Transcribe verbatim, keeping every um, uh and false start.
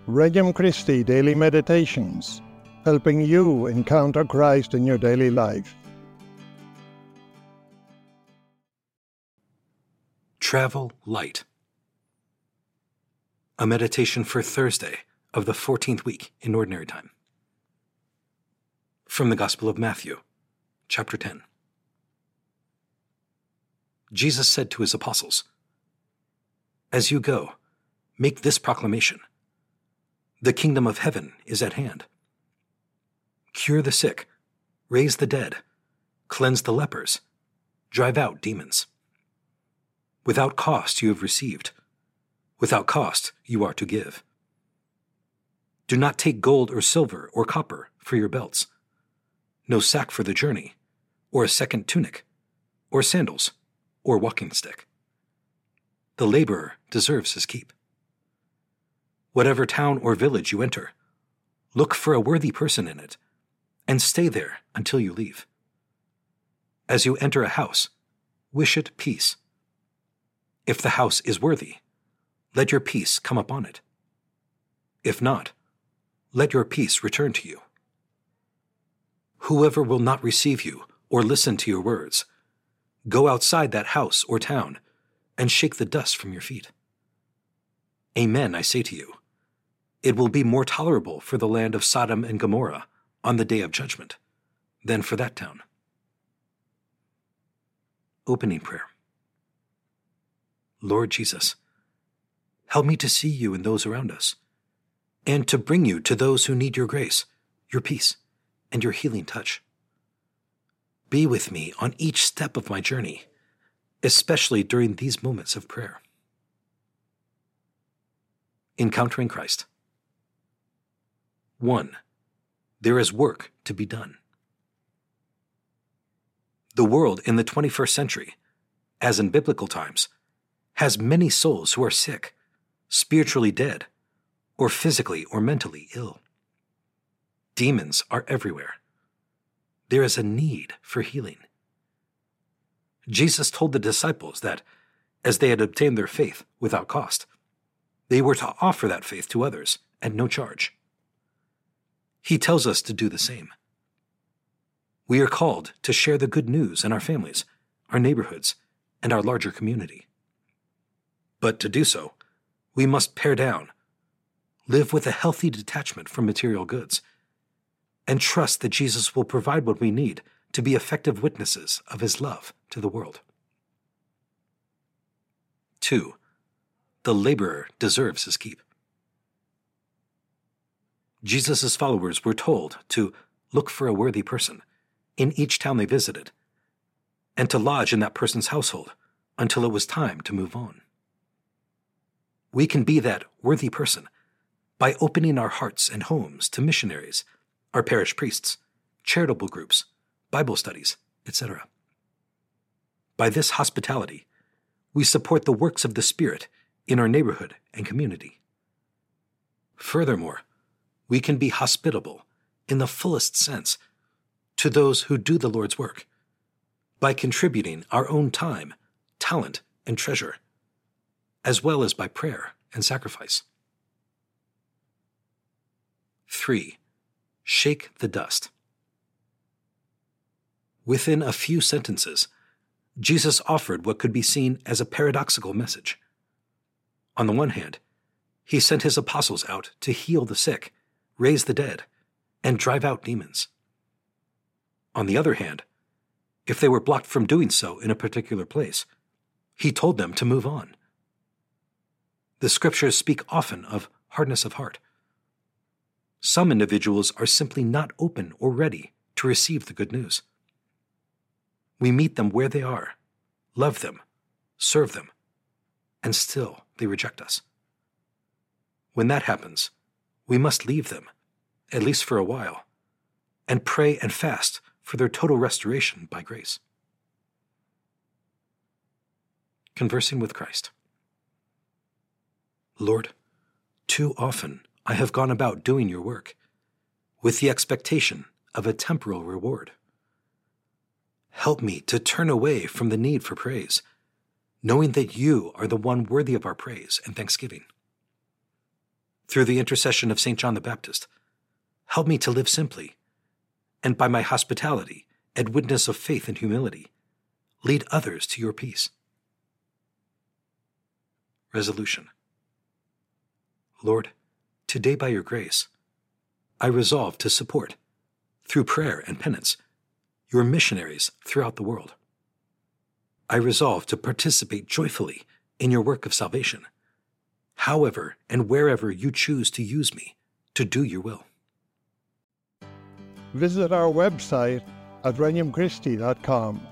Regnum Christi Daily Meditations, helping you encounter Christ in your daily life. Travel Light. A meditation for Thursday of the fourteenth week in Ordinary Time. From the Gospel of Matthew, chapter ten. Jesus said to his apostles, "As you go, make this proclamation: the kingdom of heaven is at hand. Cure the sick, raise the dead, cleanse the lepers, drive out demons. Without cost you have received, without cost you are to give. Do not take gold or silver or copper for your belts, no sack for the journey, or a second tunic, or sandals, or walking stick. The laborer deserves his keep. Whatever town or village you enter, look for a worthy person in it, and stay there until you leave. As you enter a house, wish it peace. If the house is worthy, let your peace come upon it. If not, let your peace return to you. Whoever will not receive you or listen to your words, go outside that house or town and shake the dust from your feet. Amen, I say to you, it will be more tolerable for the land of Sodom and Gomorrah on the day of judgment than for that town." Opening prayer. Lord Jesus, help me to see you in those around us, and to bring you to those who need your grace, your peace, and your healing touch. Be with me on each step of my journey, especially during these moments of prayer. Encountering Christ. One, there is work to be done. The world in the twenty-first century, as in biblical times, has many souls who are sick, spiritually dead, or physically or mentally ill. Demons are everywhere. There is a need for healing. Jesus told the disciples that, as they had obtained their faith without cost, they were to offer that faith to others at no charge. He tells us to do the same. We are called to share the good news in our families, our neighborhoods, and our larger community. But to do so, we must pare down, live with a healthy detachment from material goods, and trust that Jesus will provide what we need to be effective witnesses of his love to the world. Two, the laborer deserves his keep. Jesus' followers were told to look for a worthy person in each town they visited, and to lodge in that person's household until it was time to move on. We can be that worthy person by opening our hearts and homes to missionaries, our parish priests, charitable groups, Bible studies, et cetera. By this hospitality, we support the works of the Spirit in our neighborhood and community. Furthermore, we can be hospitable in the fullest sense to those who do the Lord's work by contributing our own time, talent, and treasure, as well as by prayer and sacrifice. Three, shake the dust. Within a few sentences, Jesus offered what could be seen as a paradoxical message. On the one hand, he sent his apostles out to heal the sick, raise the dead, and drive out demons. On the other hand, if they were blocked from doing so in a particular place, he told them to move on. The scriptures speak often of hardness of heart. Some individuals are simply not open or ready to receive the good news. We meet them where they are, love them, serve them, and still they reject us. When that happens, we must leave them, at least for a while, and pray and fast for their total restoration by grace. Conversing with Christ. Lord, too often I have gone about doing your work with the expectation of a temporal reward. Help me to turn away from the need for praise, knowing that you are the one worthy of our praise and thanksgiving. through the intercession of Saint John the Baptist, help me to live simply, and by my hospitality and witness of faith and humility, lead others to your peace. Resolution. Lord, today by your grace, I resolve to support, through prayer and penance, your missionaries throughout the world. I resolve to participate joyfully in your work of salvation, however and wherever you choose to use me to do your will. Visit our website at regnum christi dot com